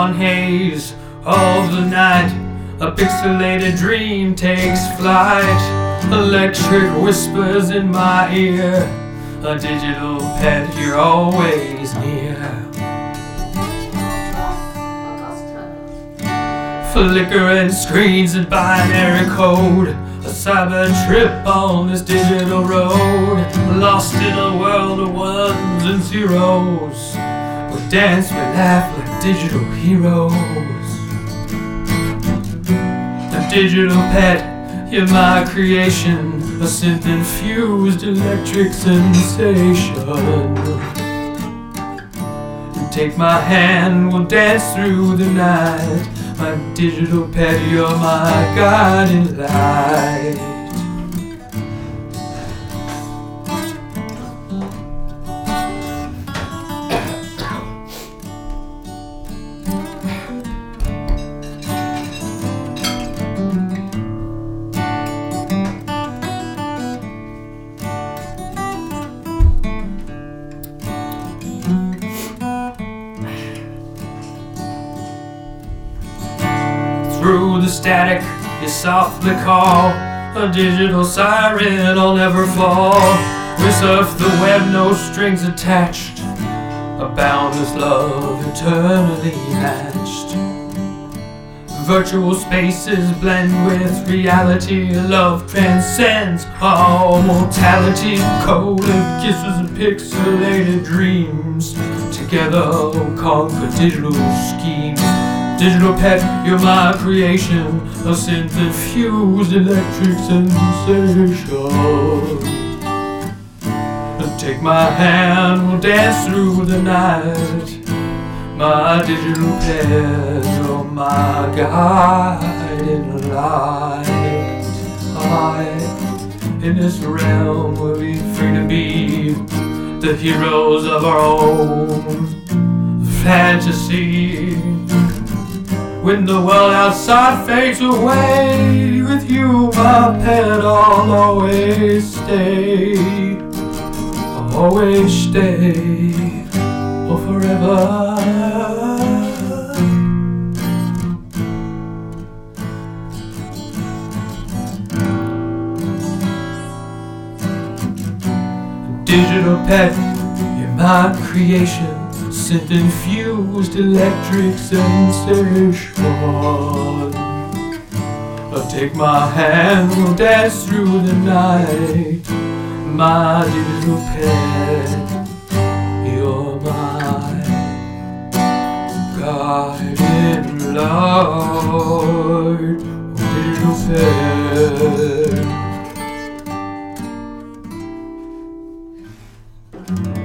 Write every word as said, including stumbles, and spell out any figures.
neon haze of the night, a pixelated dream takes flight. Electric whispers in my ear, a digital pet, you're always near. Flickering screens and binary code, a cyber trip on this digital road. Lost in a world of ones and zeros, we dance, we laugh like digital heroes. A digital pet, you're my creation, a synth-infused electric sensation. Take my hand, we'll dance through the night. My digital pet, you're my guiding light. Through the static, you softly call, a digital siren, I'll never fall. We surf the web, no strings attached, a boundless love eternally matched. Virtual spaces blend with reality, love transcends all mortality. Coded kisses and pixelated dreams, together we'll conquer digital schemes. Digital pet, you're my creation, a synth-infused electric sensation. Take my hand, we'll dance through the night. My digital pet, you're my guiding light. I, in this realm, we'll be free to be the heroes of our own fantasy. When the world outside fades away, with you, my pet, I'll always stay. I'll always stay, oh forever. Digital pet, you're my creation, synth-infused electric sensation. I'll take my hand, we'll dance through the night. My digital pet, you're my guiding light. Digital pet.